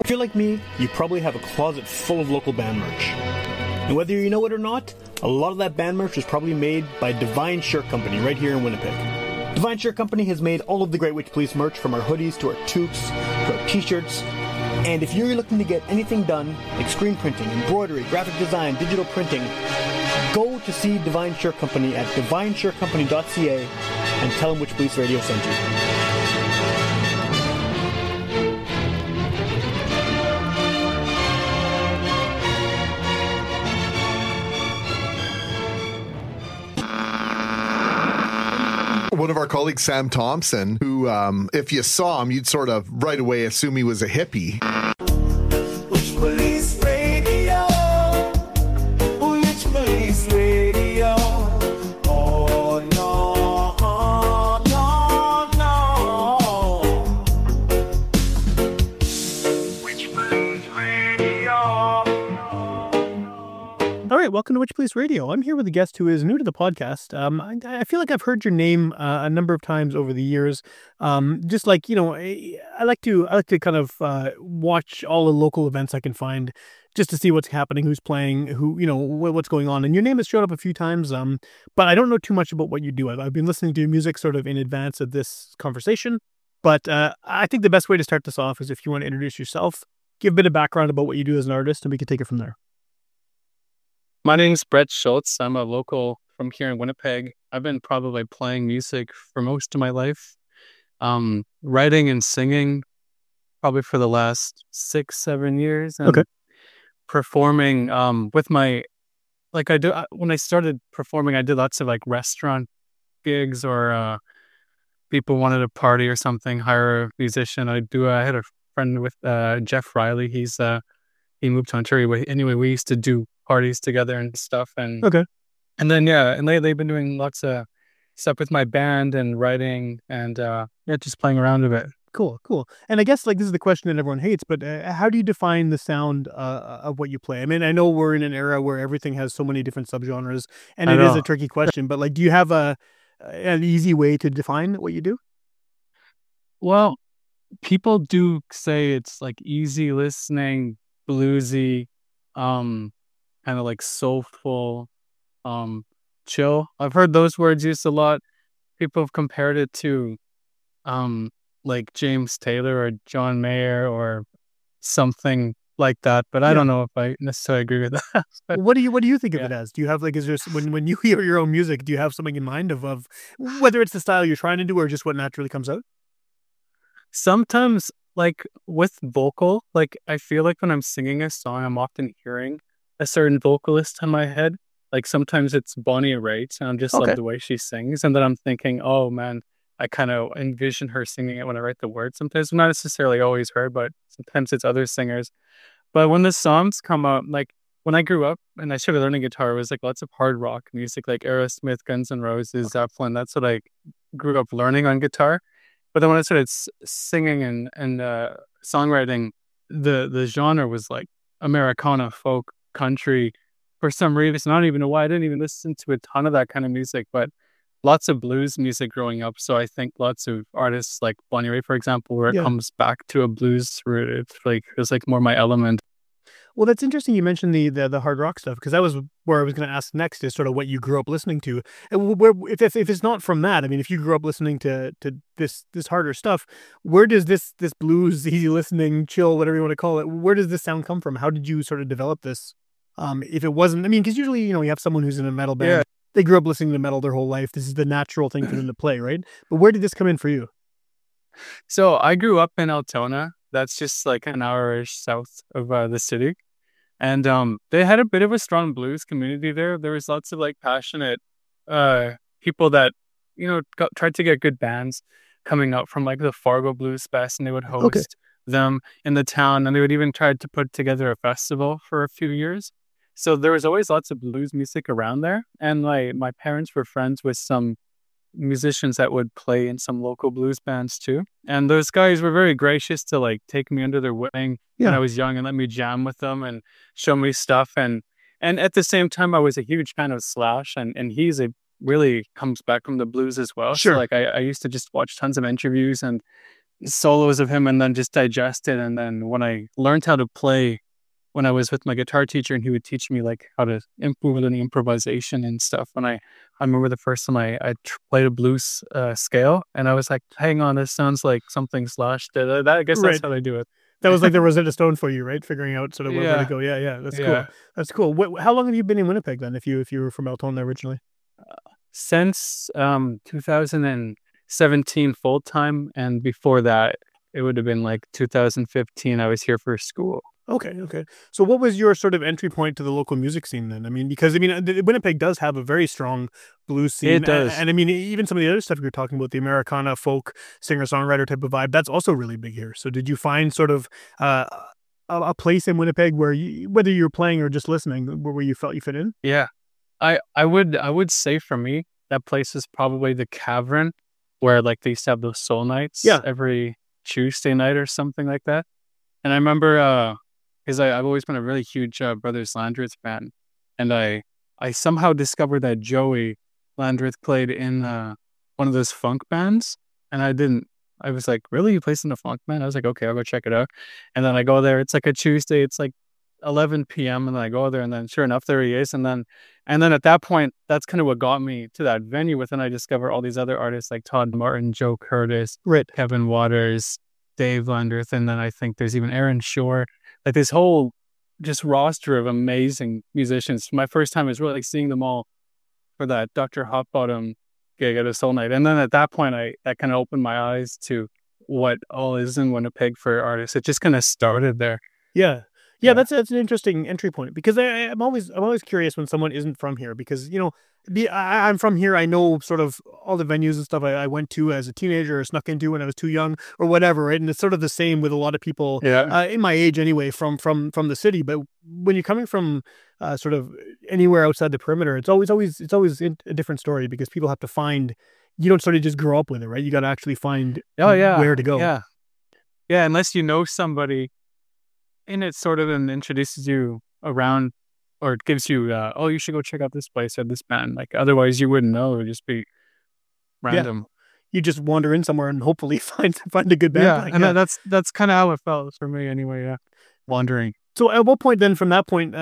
If you're like me, you probably have a closet full of local band merch. And whether you know it or not, a lot of that band merch is probably made by Divine Shirt Company right here in Winnipeg. Divine Shirt Company has made all of the Great Witch Police merch, from our hoodies to our toques to our t-shirts. And if you're looking to get anything done, like screen printing, embroidery, graphic design, digital printing, go to see Divine Shirt Company at divineshirtcompany.ca and tell them Witch Police Radio sent you. One of our colleagues, Sam Thompson, who, if you saw him, you'd sort of right away assume he was a hippie. Witch Police Radio. Witch Police Radio. Oh, no, no, no. Witch Police Radio. All right, welcome to Witch Police Radio. I'm here with a guest who is new to the podcast. I feel like I've heard your name a number of times over the years. Just like, you know, I like to kind of watch all the local events I can find just to see what's happening, who's playing, who, you know, what's going on. And your name has showed up a few times, but I don't know too much about what you do. I've been listening to your music sort of in advance of this conversation. But I think the best way to start this off is if you want to introduce yourself, give a bit of background about what you do as an artist, and we can take it from there. My name's Brett Schultz. I'm a local from here in Winnipeg. I've been probably playing music for most of my life. Writing and singing probably for the last 6-7 years. And Okay. performing with my, like I do, when I started performing, I did lots of like restaurant gigs, or people wanted a party or something, hire a musician. I had a friend with Jeff Riley. He moved to Ontario. Anyway, we used to do parties together and stuff. And Okay. and then, and lately I've been doing lots of stuff with my band and writing and just playing around a bit. Cool. And I guess like this is the question that everyone hates, but how do you define the sound of what you play? I mean, I know we're in an era where everything has so many different subgenres, and I it is know. a tricky question. But like, do you have an easy way to define what you do? Well, people do say it's like easy listening, bluesy, kind of like soulful, chill. I've heard those words used a lot. People have compared it to like James Taylor or John Mayer or something like that, but I don't know if I necessarily agree with that. But What do you think of it as? Do you have like, is there when you hear your own music, do you have something in mind of whether it's the style you're trying to do or just what naturally comes out? sometimes, like with vocal, like I feel like when I'm singing a song, I'm often hearing a certain vocalist in my head. Like sometimes it's Bonnie Raitt, and I just Okay. love the way she sings, and then I'm thinking, oh man, I kind of envision her singing it when I write the words. Sometimes not necessarily always her, but sometimes it's other singers. But when the songs come out, like when I grew up and I started learning guitar, it was like lots of hard rock music, like Aerosmith, Guns N' Roses, Zeppelin. That's what I grew up learning on guitar. But then when I started singing and songwriting, the genre was like Americana, folk, country. For some reason, I don't even know why. I didn't even listen to a ton of that kind of music, but lots of blues music growing up. So I think lots of artists like Bonnie Raitt, for example, where it Yeah. comes back to a blues root, it's like more my element. Well, that's interesting. You mentioned the hard rock stuff, because that was where I was going to ask next, is sort of what you grew up listening to. And where if it's not from that, I mean, if you grew up listening to this harder stuff, where does this blues, easy listening, chill, whatever you want to call it, where does this sound come from? How did you sort of develop this? If it wasn't, I mean, because usually, you know, you have someone who's in a metal band, Yeah. they grew up listening to metal their whole life. This is the natural thing for them to play, right? But where did this come in for you? So I grew up in Altona. That's just like an hour-ish south of the city. And they had a bit of a strong blues community there. There was lots of like passionate people that, you know, tried to get good bands coming up from like the Fargo Blues Fest, and they would host Okay. them in the town, and they would even try to put together a festival for a few years. So there was always lots of blues music around there. And my parents were friends with some musicians that would play in some local blues bands too. And those guys were very gracious to like take me under their wing Yeah. when I was young and let me jam with them and show me stuff. And at the same time, I was a huge fan of Slash, and he's really comes back from the blues as well. Sure. So like I used to just watch tons of interviews and solos of him and then just digest it. And then when I learned how to play, when I was with my guitar teacher and he would teach me like how to improve any improvisation and stuff. And I remember the first time I played a blues scale and I was like, hang on, this sounds like something Slash did. I guess that's Right. how they do it. That was like the Rosetta Stone for you, right? Figuring out sort of where to Yeah. go. Yeah. That's Yeah. cool. That's cool. How long have you been in Winnipeg then? If you were from Altona originally? Since 2017 full time, and before that, it would have been like 2015. I was here for school. Okay. So what was your sort of entry point to the local music scene then? I mean, because Winnipeg does have a very strong blues scene. It does. And I mean, even some of the other stuff you're talking about, the Americana folk singer-songwriter type of vibe, that's also really big here. So did you find sort of a place in Winnipeg where whether you're playing or just listening, where you felt you fit in? Yeah, I would say for me that place is probably the Cavern, where like they used to have those soul nights every Tuesday night or something like that. And I remember because I've always been a really huge Brothers Landreth fan, and I somehow discovered that Joey Landreth played in one of those funk bands, and I was like, really? You plays in a funk band? I was like, okay, I'll go check it out. And then I go there. It's like a Tuesday. It's like 11 p.m. and then I go there, and then sure enough, there he is. And then at that point, that's kind of what got me to that venue. But then I discovered all these other artists like Todd Martin, Joe Curtis, Kevin Waters, Dave Landreth, and then I think there's even Aaron Shore. Like this whole just roster of amazing musicians. My first time was really like seeing them all for that Dr. Hotbottom gig at a soul night. And then at that point, that kind of opened my eyes to what all is in Winnipeg for artists. It just kind of started there. Yeah, that's an interesting entry point, because I'm always curious when someone isn't from here, because I'm from here. I know sort of all the venues and stuff I went to as a teenager or snuck into when I was too young or whatever, right? And it's sort of the same with a lot of people in my age anyway from the city. But when you're coming from sort of anywhere outside the perimeter, it's always a different story, because people have to find. You don't sort of just grow up with it, right? You got to actually find where to go. Yeah, unless you know somebody. And it sort of then introduces you around, or it gives you, you should go check out this place or this band. Like otherwise, you wouldn't know. It would just be random. You just wander in somewhere and hopefully find a good band. And that's kind of how it felt for me anyway. Yeah, wandering. So at what point then? From that point,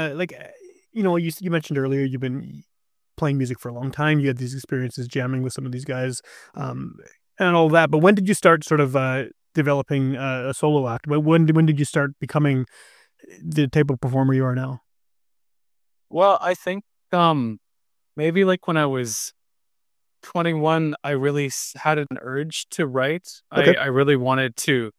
you mentioned earlier you've been playing music for a long time. You had these experiences jamming with some of these guys, and all that. But when did you start sort of developing a solo act? When did you start becoming the type of performer you are now? Well, I think maybe like when I was 21, I really had an urge to write. Okay. I really wanted to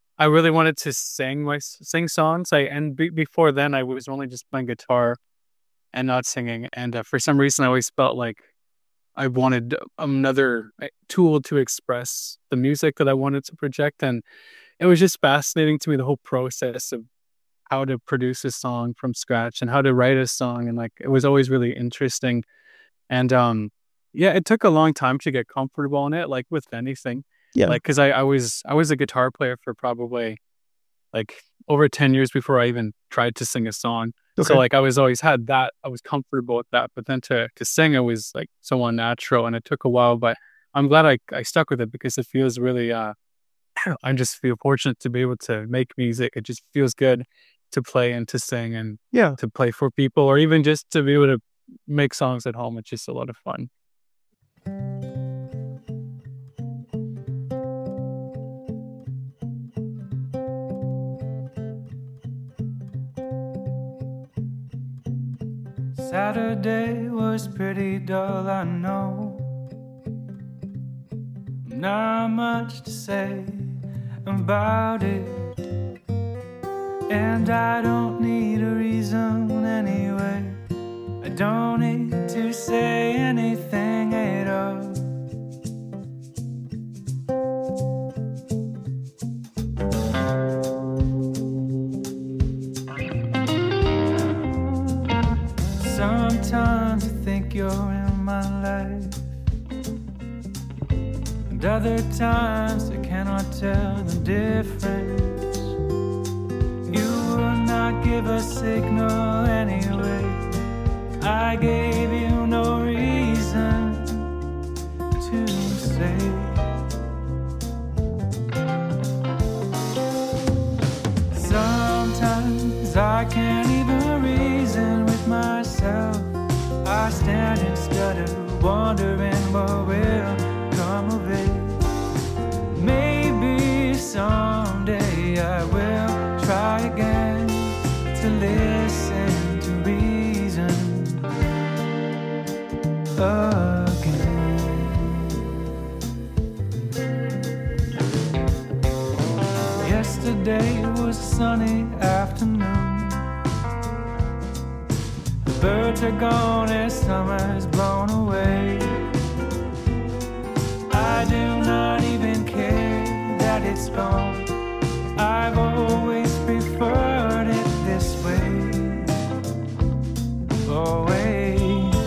sing songs. Before then, I was only just playing guitar and not singing. And for some reason, I always felt like I wanted another tool to express the music that I wanted to project. And it was just fascinating to me, the whole process of how to produce a song from scratch and how to write a song. And like, it was always really interesting. And it took a long time to get comfortable in it, like with anything. Yeah. Like, cause I was a guitar player for probably like over 10 years before I even tried to sing a song. Okay. So like I was comfortable with that, but then to sing, it was like so unnatural, and it took a while, but I'm glad I stuck with it, because it feels really, I just feel fortunate to be able to make music. It just feels good to play and to sing and to play for people, or even just to be able to make songs at home. It's just a lot of fun. Saturday was pretty dull, I know. Not much to say about it, and I don't need a reason anyway. I don't need to say anything at all. Sometimes I think you're in my life, and other times I cannot tell the difference. You would not give a signal anyway. I gave you no reason to say. I can't even reason with myself. I stand and stutter, wondering what will come of it. Maybe someday I will try again to listen to reason again. Yesterday was a sunny afternoon. The birds are gone and summer's blown away. I do not even care that it's gone. I've always preferred it this way. Always.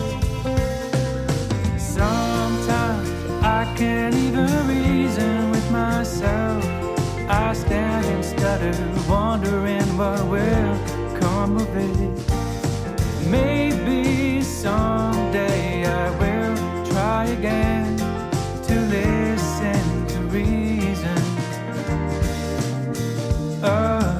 Sometimes I can't even reason with myself. I stand and stutter, wondering what will come of it. Maybe someday I will try again to listen to reason again.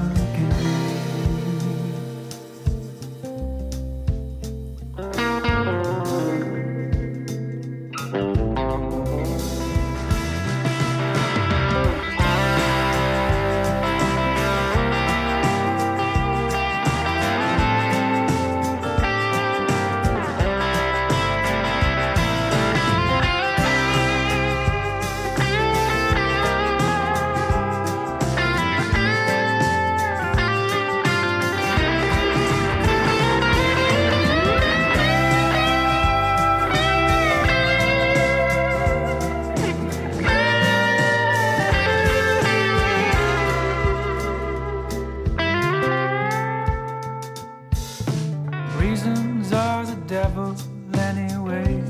Reasons are the devil anyway.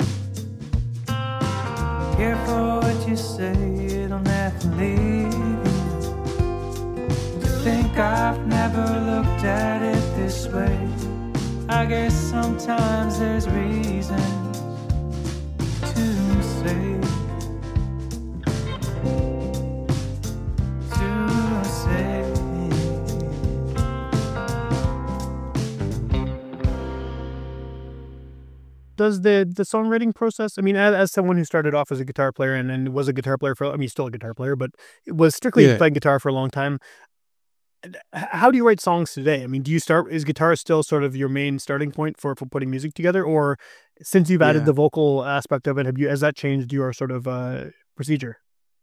Careful what you say, it'll never leave you. To think I've never looked at it this way. I guess sometimes there's reasons to say. Does the songwriting process, I mean, as someone who started off as a guitar player and was a guitar player for, I mean, still a guitar player, but was strictly playing guitar for a long time. How do you write songs today? I mean, is guitar still sort of your main starting point for putting music together? Or since you've added the vocal aspect of it, has that changed your sort of procedure?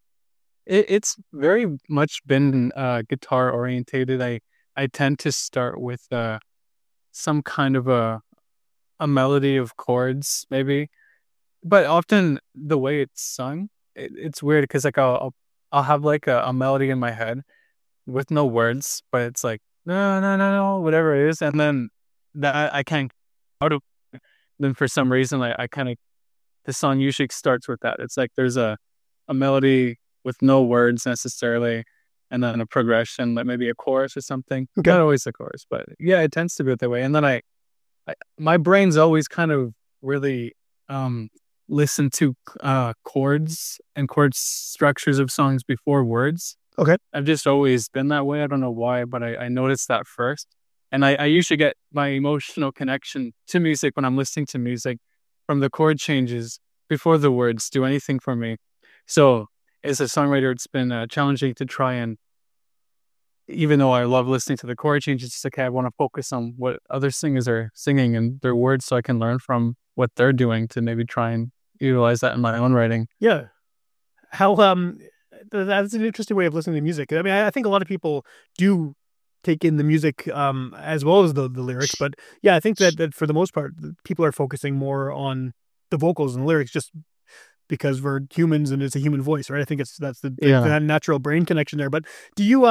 It's very much been guitar orientated. I tend to start with some kind of a melody of chords, maybe, but often the way it's sung, it's weird because like I'll have like a melody in my head with no words, but it's like no, whatever it is, and then that I can't out of. Then for some reason, I kind of, the song usually starts with that. It's like there's a melody with no words necessarily, and then a progression, like maybe a chorus or something. Okay. Not always a chorus, but yeah, it tends to be that way. And then my brain's always kind of really listen to chords and chord structures of songs before words. Okay. I've just always been that way. I don't know why, but I noticed that first. And I usually get my emotional connection to music when I'm listening to music from the chord changes before the words do anything for me. So as a songwriter, it's been challenging to try and, even though I love listening to the chord changes, it's like I want to focus on what other singers are singing and their words so I can learn from what they're doing to maybe try and utilize that in my own writing. Yeah. How, that's an interesting way of listening to music. I mean, I think a lot of people do take in the music as well as the lyrics, but yeah, I think that for the most part, people are focusing more on the vocals and the lyrics just because we're humans and it's a human voice, right? I think that's the natural brain connection there. But do you,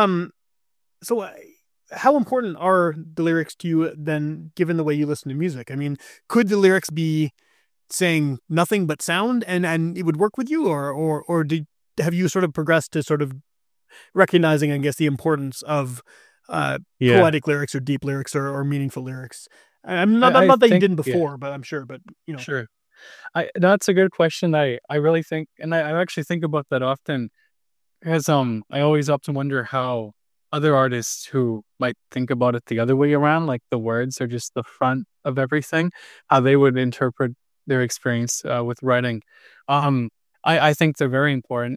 so how important are the lyrics to you then, given the way you listen to music? I mean, could the lyrics be saying nothing but sound and it would work with you, or have you sort of progressed to sort of recognizing, I guess, the importance of poetic lyrics or deep lyrics or meaningful lyrics? I'm not that you didn't before, but I'm sure. But you know, sure. That's a good question. I really think, and I actually think about that often, because I always often wonder how other artists who might think about it the other way around, like the words are just the front of everything, how they would interpret their experience with writing. I think they're very important.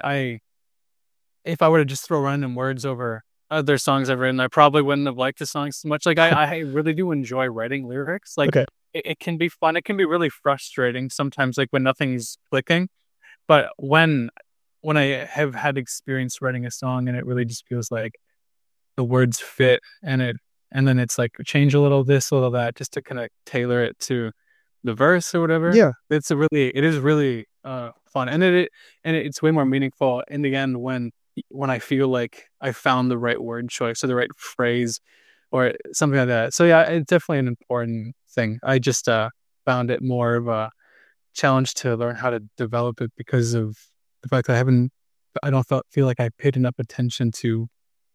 If I were to just throw random words over other songs I've written, I probably wouldn't have liked the songs so much. Like I really do enjoy writing lyrics. Like Okay. it can be fun. It can be really frustrating sometimes, like when nothing's clicking. But when I have had experience writing a song and it really just feels like the words fit and then it's like change a little this, a little that, just to kind of tailor it to the verse or whatever. Yeah. It is really fun, and it's way more meaningful in the end when I feel like I found the right word choice or the right phrase or something like that. So yeah, it's definitely an important thing. I just found it more of a challenge to learn how to develop it because of the fact that I don't feel like I paid enough attention to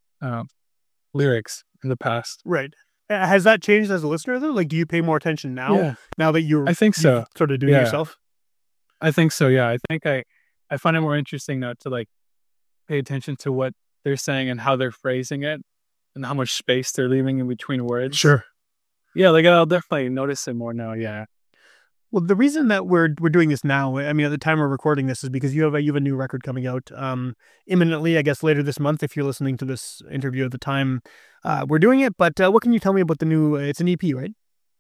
lyrics in the past. Right. Has that changed as a listener though? Like, do you pay more attention now? Yeah. Now that you're, I think so. you've sort of doing it Yeah. yourself? I think so. Yeah. I think I find it more interesting now to like pay attention to what they're saying and how they're phrasing it and how much space they're leaving in between words. Sure. Yeah. Like I'll definitely notice it more now. Yeah. Well, the reason that we're doing this now, I mean, at the time we're recording this, is because you have a new record coming out imminently. I guess later this month, if you're listening to this interview at the time we're doing it. But what can you tell me about the new? It's an EP, right?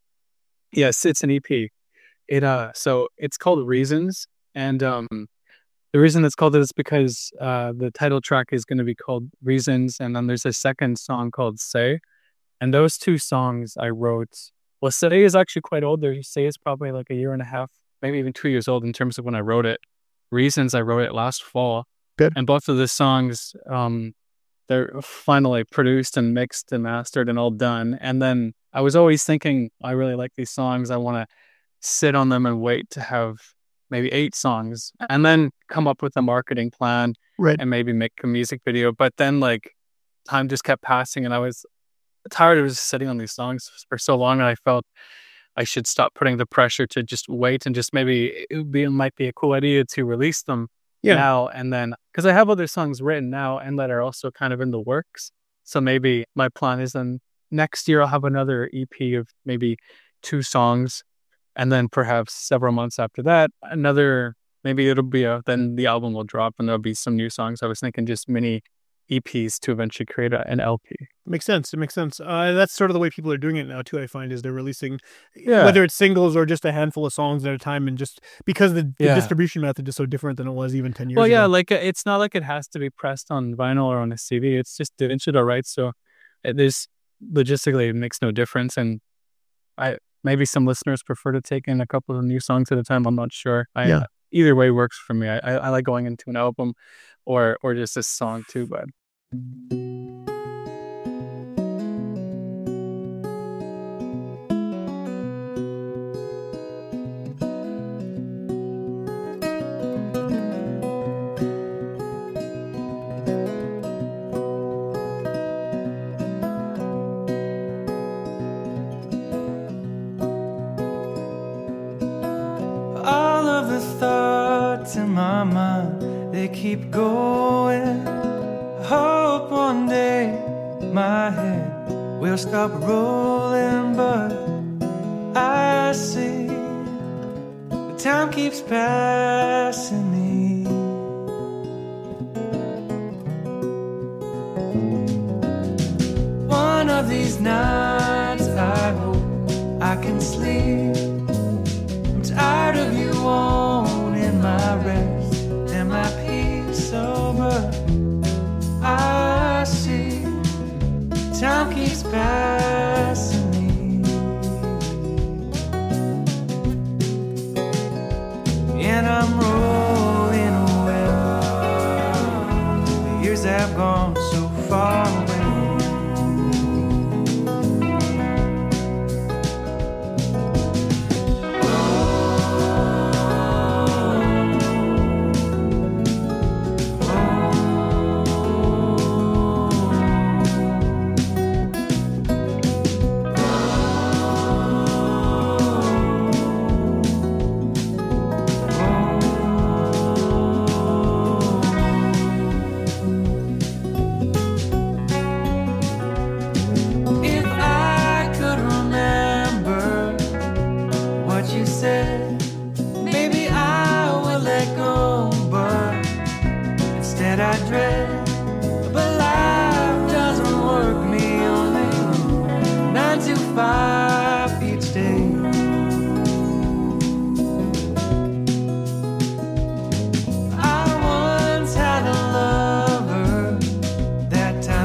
Yes, it's an EP. So it's called Reasons, and the reason it's called it is because the title track is going to be called Reasons, and then there's a second song called Say, and those two songs I wrote. Well, Say is actually quite old. Say is probably like a year and a half, maybe even 2 years old in terms of when I wrote it. Reasons, I wrote it last fall. Good. And both of the songs, they're finally produced and mixed and mastered and all done. And then I was always thinking, I really like these songs. I want to sit on them and wait to have maybe 8 songs and then come up with a marketing plan Right. and maybe make a music video. But then like time just kept passing and I was tired of just sitting on these songs for so long, and I felt I should stop putting the pressure to just wait and just maybe it might be a cool idea to release them now and then, because I have other songs written now and that are also kind of in the works. So maybe my plan is then next year I'll have another EP of maybe 2 songs, and then perhaps several months after that maybe it'll be then the album will drop and there'll be some new songs. I was thinking just mini EPs to eventually create an LP. Makes sense. It makes sense. That's sort of the way people are doing it now too. I find is they're releasing, Yeah. whether it's singles or just a handful of songs at a time, and just because the Yeah. distribution method is so different than it was even 10 years Well, yeah, ago. like it's not like it has to be pressed on vinyl or on a CD. It's just digital, right? So there's logistically it makes no difference. And maybe some listeners prefer to take in a couple of new songs at a time. I'm not sure. Either way works for me. I like going into an album or just a song too, but. All of the thoughts in my mind, they keep going. I hope one day my head will stop rolling, but I see the time keeps passing me. One of these nights I hope I can sleep. I'm tired of you wanting my rest and my peace, but I see time keeps passing me, and I'm rolling away. The years have gone so far away.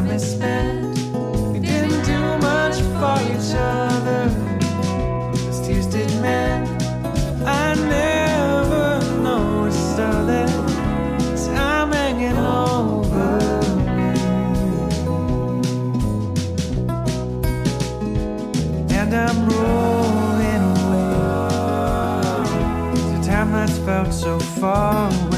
time we spent. We didn't do much for each other. Those tears did mend. I never noticed all that time hanging over me. And I'm rolling away to time that's felt so far away.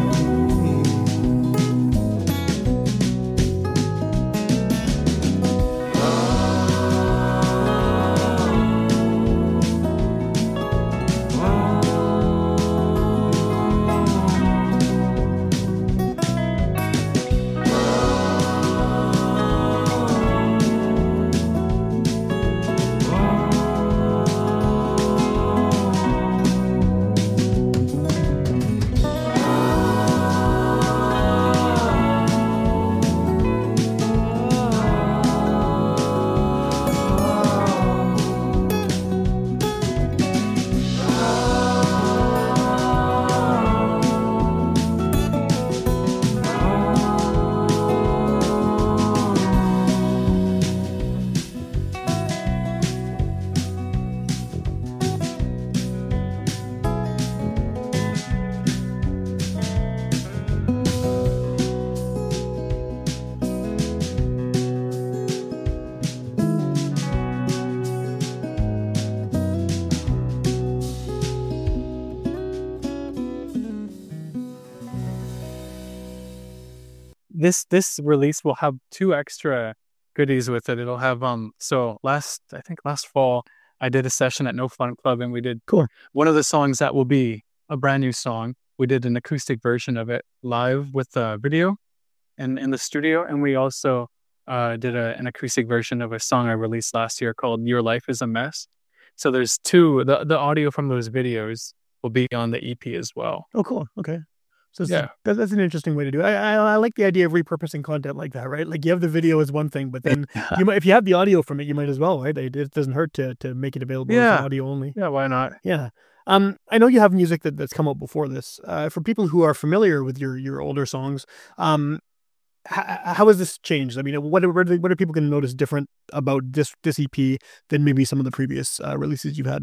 This release will have 2 extra goodies with it. It'll have so last fall I did a session at No Fun Club, and we did Cool. one of the songs that will be a brand new song. We did an acoustic version of it live with a video and in the studio, and we also did an acoustic version of a song I released last year called Your Life is a Mess. So there's 2, the audio from those videos will be on the EP as well. Oh, cool. Okay. So Yeah. that's an interesting way to do it. I like the idea of repurposing content like that, right? Like you have the video as one thing, but then you might, if you have the audio from it, you might as well, right? It doesn't hurt to make it available Yeah. as audio only. Yeah, why not? Yeah. I know you have music that's come out before this. For people who are familiar with your older songs, how has this changed? I mean, what are people going to notice different about this EP than maybe some of the previous releases you've had?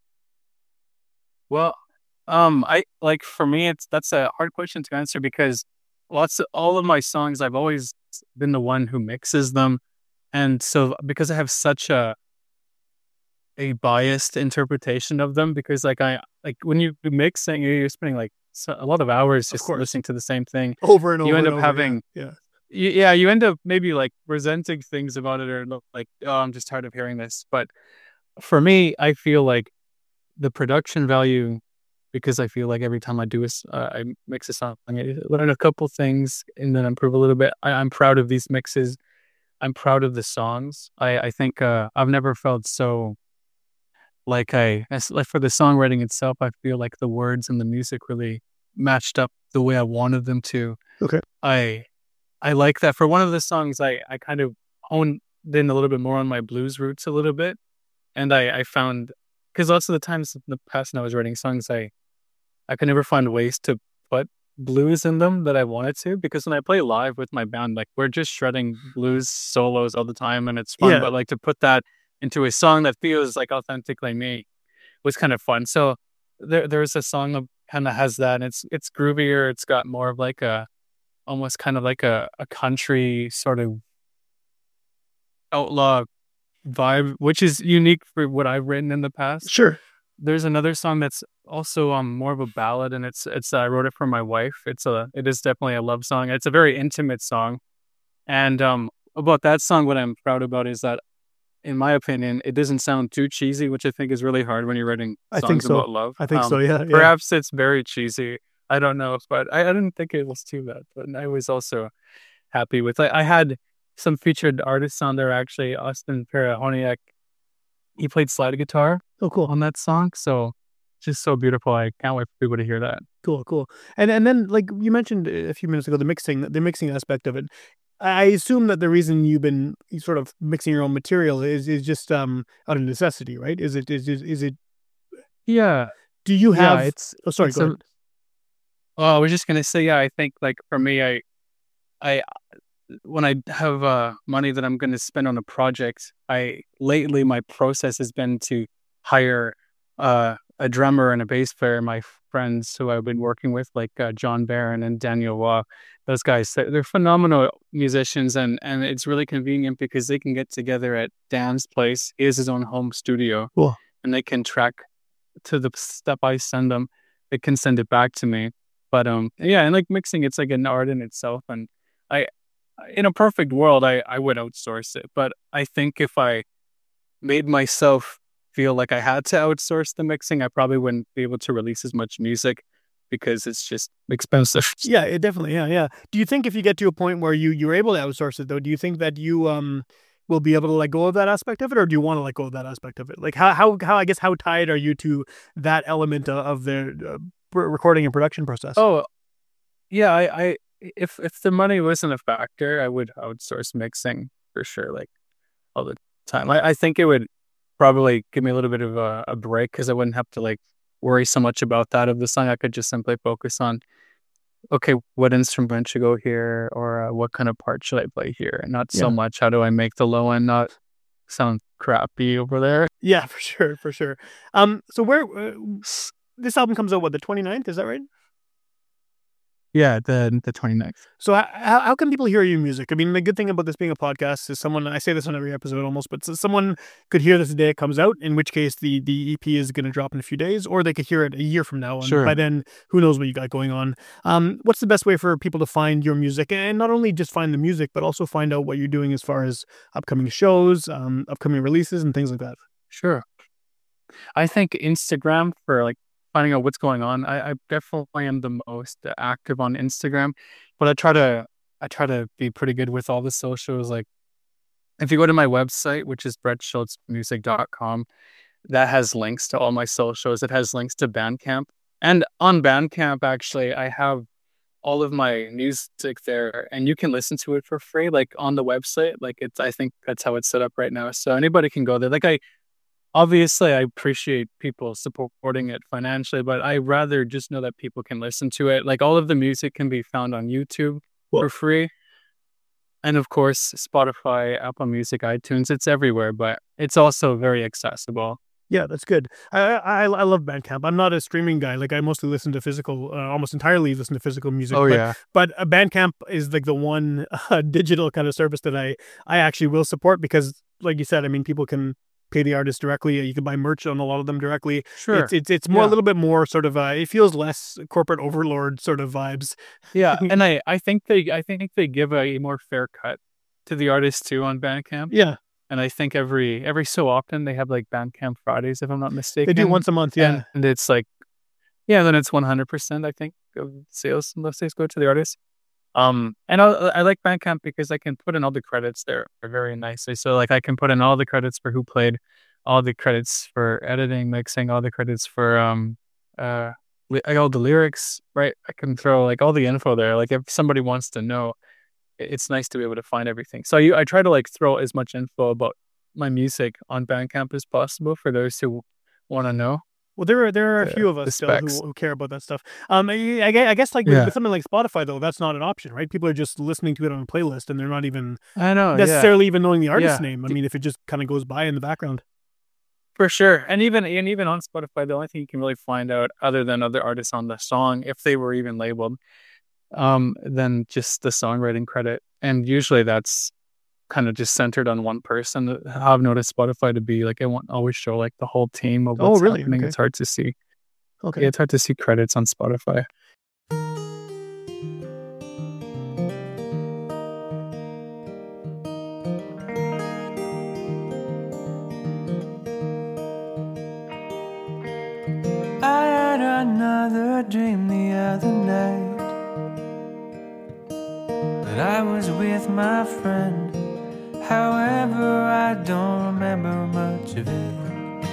Well, I like, for me, that's a hard question to answer because all of my songs, I've always been the one who mixes them, and so because I have such a biased interpretation of them, because like when you do mixing, you're spending like a lot of hours just listening to the same thing Over and over. You end and up over, having you end up maybe like resenting things about it, or like, oh, I'm just tired of hearing this. But for me, I feel like the production value, because I feel like every time I do I mix a song, I learn a couple things and then improve a little bit. I'm proud of these mixes. I'm proud of the songs. I think I've never felt so like for the songwriting itself, I feel like the words and the music really matched up the way I wanted them to. Okay. I like that. For one of the songs, I kind of honed in a little bit more on my blues roots a little bit. And I found, because lots of the times in the past when I was writing songs, I could never find ways to put blues in them that I wanted to, because when I play live with my band, like we're just shredding blues solos all the time and it's fun. Yeah. But like to put that into a song that feels like authentically me was kind of fun. So there's a song that kind of has that, and it's groovier. It's got more of like almost kind of like a country sort of outlaw vibe, which is unique for what I've written in the past. Sure. There's another song that's also more of a ballad, and it's I wrote it for my wife. It is definitely a love song. It's a very intimate song, and about that song, what I'm proud about is that, in my opinion, it doesn't sound too cheesy, which I think is really hard when you're writing songs about love. I think so. Yeah. Perhaps it's very cheesy. I don't know, but I didn't think it was too bad. But I was also happy with it. I had some featured artists on there, actually. Austin Perahoniak, he played slide guitar on that song. So just so beautiful. I can't wait for people to hear that. Cool. And then, like you mentioned a few minutes ago, the mixing aspect of it. I assume that the reason you've been sort of mixing your own material is just out of necessity, right? Is it? Yeah. Do you have? Yeah, go ahead. Oh, I was just gonna say, yeah. I think like for me, I when I have money that I'm going to spend on a project, lately my process has been to hire a drummer and a bass player. My friends who I've been working with, like John Barron and Daniel Waugh, those guys, they're phenomenal musicians, and it's really convenient because they can get together at Dan's place. He has his own home studio, Cool. and they can track to the step I send them. They can send it back to me. But yeah, and like mixing, it's like an art in itself. And in a perfect world, I would outsource it. But I think if I made myself feel like I had to outsource the mixing, I probably wouldn't be able to release as much music because it's just expensive. Yeah, it definitely. Yeah. Do you think if you get to a point where you're able to outsource it, though, do you think that you will be able to let go of that aspect of it, or do you want to let go of that aspect of it? Like how I guess how tied are you to that element of the recording and production process? Oh, yeah. I if the money wasn't a factor, I would outsource mixing for sure, like all the time. I think it would probably give me a little bit of a break because I wouldn't have to like worry so much about that of the song. I could just simply focus on, okay, what instrument should go here, or what kind of part should I play here, and not so much how do I make the low end not sound crappy over there. Yeah, for sure. So where this album comes out, what, the 29th? Is that right? Yeah, the 29th. So how can people hear your music? I mean, the good thing about this being a podcast is I say this on every episode almost, but someone could hear this the day it comes out, in which case the EP is going to drop in a few days, or they could hear it a year from now. And sure. By then, who knows what you got going on. What's the best way for people to find your music? And not only just find the music, but also find out what you're doing as far as upcoming shows, upcoming releases, and things like that. Sure. I think Instagram for like finding out what's going on. I definitely am the most active on Instagram, but I try to be pretty good with all the socials. Like if you go to my website, which is brettschultzmusic.com, that has links to all my socials. It has links to Bandcamp, and on Bandcamp, actually, I have all of my music there, and you can listen to it for free, like on the website. Like I think that's how it's set up right now. So anybody can go there. Obviously, I appreciate people supporting it financially, but I rather just know that people can listen to it. Like all of the music can be found on YouTube for free. And of course, Spotify, Apple Music, iTunes, it's everywhere, but it's also very accessible. Yeah, that's good. I love Bandcamp. I'm not a streaming guy. Like I mostly listen to physical, almost entirely listen to physical music. But Bandcamp is like the one digital kind of service that I actually will support because, like you said, I mean, people can pay the artist directly. You can buy merch on a lot of them directly. Sure. It's more a little bit more sort of it feels less corporate overlord sort of vibes. Yeah, and I think they give a more fair cut to the artist too on Bandcamp. Yeah. And I think every so often they have like Bandcamp Fridays, if I'm not mistaken. They do once a month, yeah. And it's like, then it's 100%, I think, of sales unless they go to the artist. And I like Bandcamp because I can put in all the credits there very nicely. So like I can put in all the credits for who played, all the credits for editing, mixing, all the credits for all the lyrics, right? I can throw like all the info there. Like if somebody wants to know, it's nice to be able to find everything. So I try to like throw as much info about my music on Bandcamp as possible for those who want to know. Well, there are a few of us still who care about that stuff. I guess like with something like Spotify, though, that's not an option, right? People are just listening to it on a playlist, and they're not even necessarily even knowing the artist's name. I mean, if it just kind of goes by in the background. For sure. And even on Spotify, the only thing you can really find out other than other artists on the song, if they were even labeled, than just the songwriting credit. And usually that's kind of just centered on one person. I've noticed Spotify to be like, I won't always show like the whole team of what's happening. Okay. It's hard to see. Okay. Yeah, it's hard to see credits on Spotify. I had another dream the other night that I was with my friend. However, I don't remember much of it.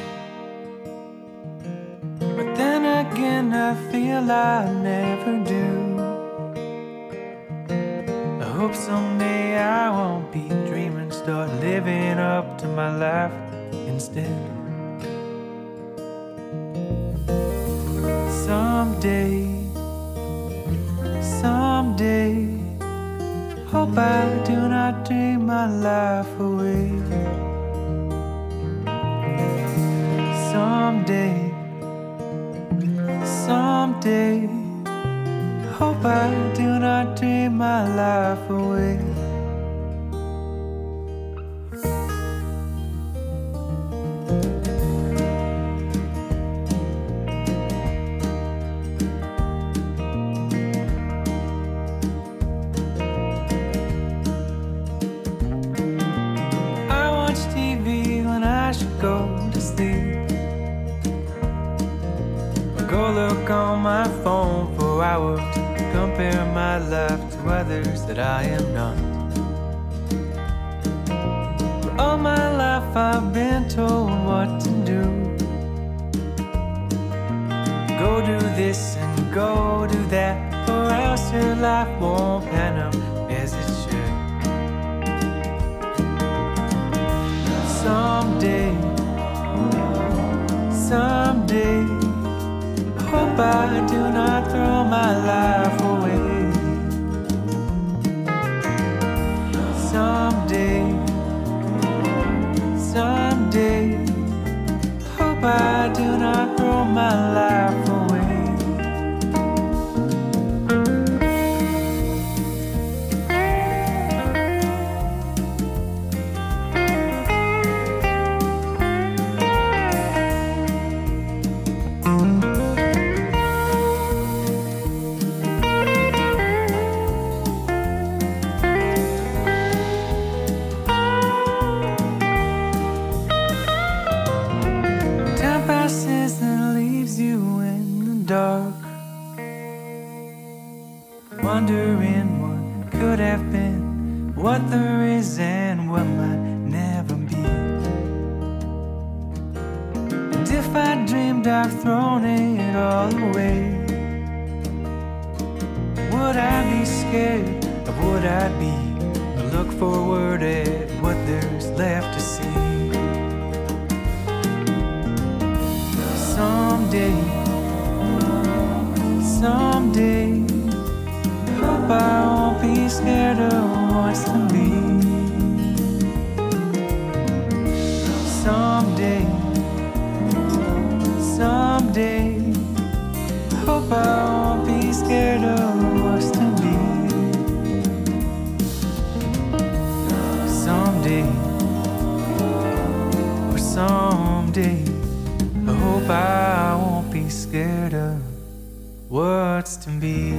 But then again, I feel I never do. I hope someday I won't be dreaming, start living up to my life instead. Someday, hope I do my life away. Someday, someday, hope I do not dream my life away. I watch TV when I should go to sleep. Go look on my phone for hours, compare my life to others that I am not. For all my life I've been told what to do. Go do this and go do that, or else your life won't pan out as it should. Someday, someday, hope I do not throw my life away. Someday, someday, hope I do not throw my life away. Time passes and leaves you in the dark, wondering what could have been, what there is and what might never be. And if I dreamed I've thrown it all away, would I be scared or would I be look forward at what there's left to see? Someday, someday, hope I won't be scared of what's to be. Someday, someday, hope I won't be scared of what's to be. Someday, or someday, I hope I won't be scared of what's to be.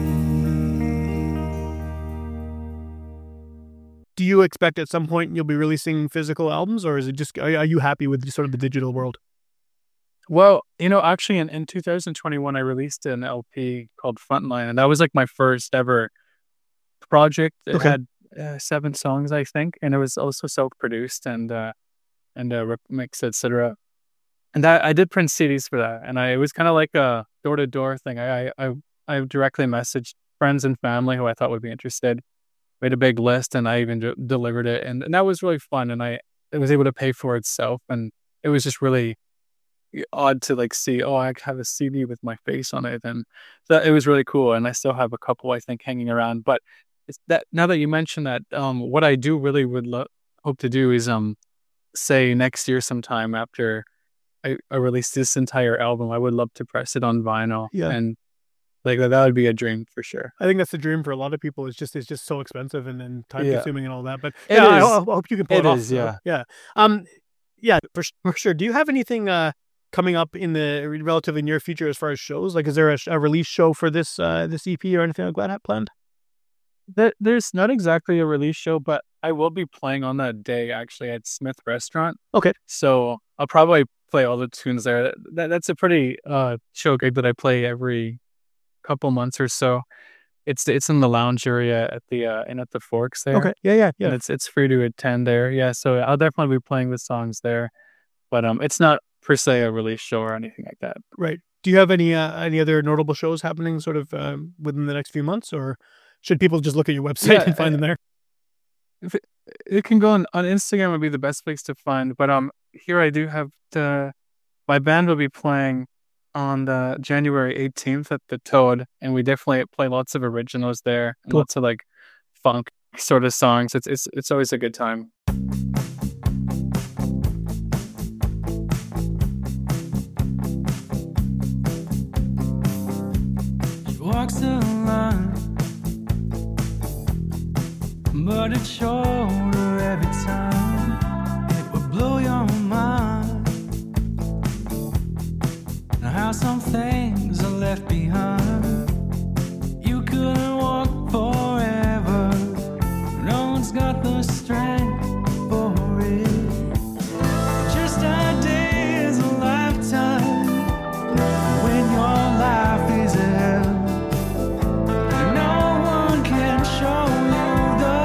Do you expect at some point you'll be releasing physical albums, or is it just are you happy with sort of the digital world? Well, actually in 2021, I released an LP called Frontline, and that was like my first ever project. It Okay. had 7 songs, I think, and it was also self-produced and remixed, etc. And that I did print CDs for that, and it was kind of like a door-to-door thing. I directly messaged friends and family who I thought would be interested. Made a big list, and I even delivered it, and that was really fun. And I was able to pay for itself, and it was just really odd to like see. Oh, I have a CD with my face on it, and that it was really cool. And I still have a couple, I think, hanging around. But it's that now that you mention that, what I do really would hope to do is say next year sometime after I release this entire album, I would love to press it on vinyl. Yeah. And like that would be a dream for sure. I think that's the dream for a lot of people. It's just so expensive and time Yeah. consuming and all that. But It yeah, I is. hope you can pull it It off. is, yeah. Yeah. Yeah, for sure. Do you have anything coming up in the relatively near future as far as shows? Like, is there a release show for this EP or anything like that planned? There's not exactly a release show, but I will be playing on that day actually at Smith Restaurant. Okay. So I'll probably play all the tunes there. That's a pretty show gig that I play every couple months or so. It's in the lounge area at the at the Forks there. Okay. Yeah. And it's free to attend there. Yeah. So I'll definitely be playing the songs there, but it's not per se a release show or anything like that. Right. Do you have any other notable shows happening sort of within the next few months, or should people just look at your website Yeah, and find them there? It can go on Instagram would be the best place to find. But here I do have my band will be playing on the January 18th at the Toad, and we definitely play lots of originals there, and Cool. lots of like funk sort of songs. It's always a good time. walks the line, but it's shorter every time. It would blow your mind how some things are left behind. You couldn't walk forever, no one's got the strength for it. Just a day is a lifetime when your life is hell. No one can show you the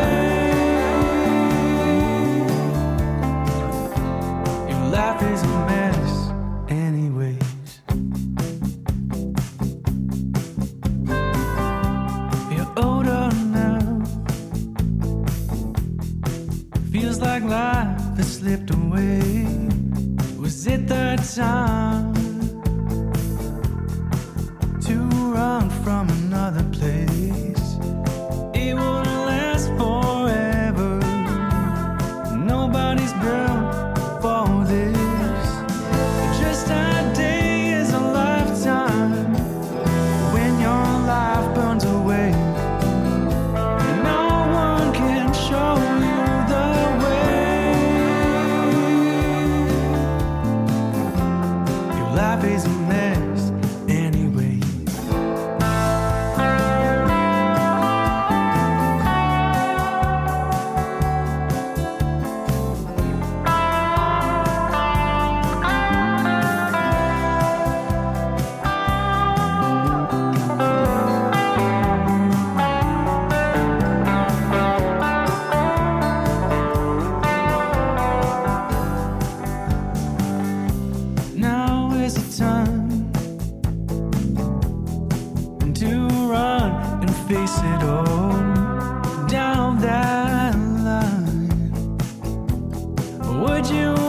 way. Your life is a mess anyways. You're older now, feels like life has slipped away. Was it the time to run from another place? It wouldn't last forever. Nobody's built for this. Just a day is a lifetime when your life burns away. No one can show you the way. Your life is a mess anyway. Now is the time to run and face it all down that line. Would you